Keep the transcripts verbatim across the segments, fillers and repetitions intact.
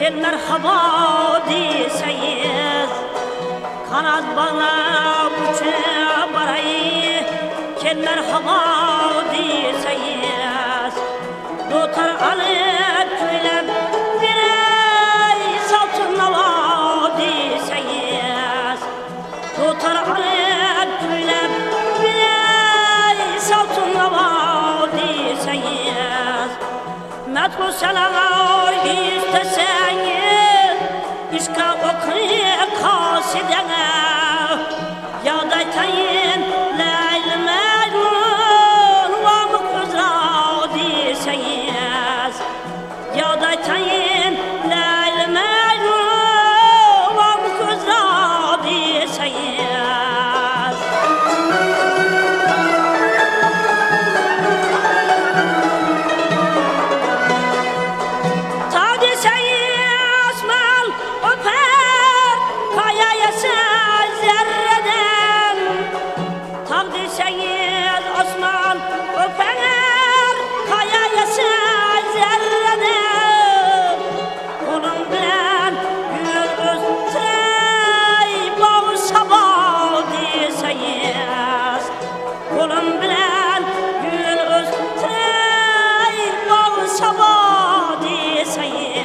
Gel merhaba deseyiz, kanat bağlap uçup barayı. Gel merhaba deseyiz, dotar alıp köylep birey saltın nava deseyiz, dotar alıp köylep birey saltın nava deseyiz. Metko selamlar isteseniz, işka okuya kasidene, yadaytayın Leyli Mecnun vamık üzra deseyiz, yadaytayın Leyli Mecnun vamık üzra deseyiz. Osman öper kayaya zerreden, onun bilen gül östrey bağı sabah deseyiz, onun bilen gül östrey bağı sabah deseyiz.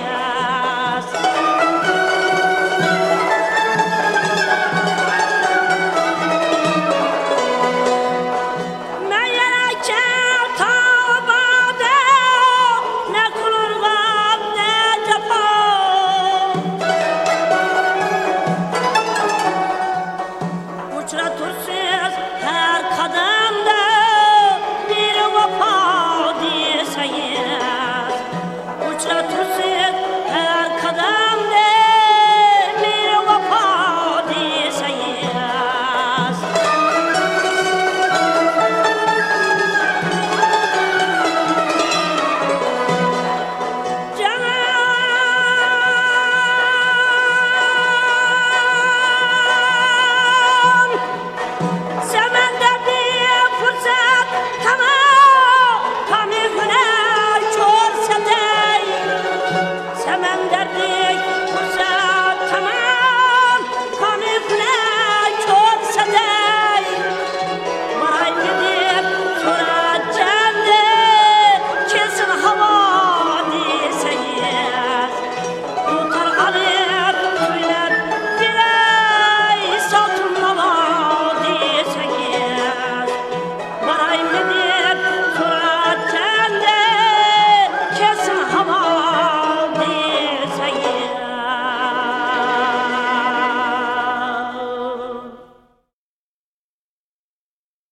Uçratırsız her kademde bir vefa deseyiz, uçratırsız her kademde bir vefa deseyiz. Seven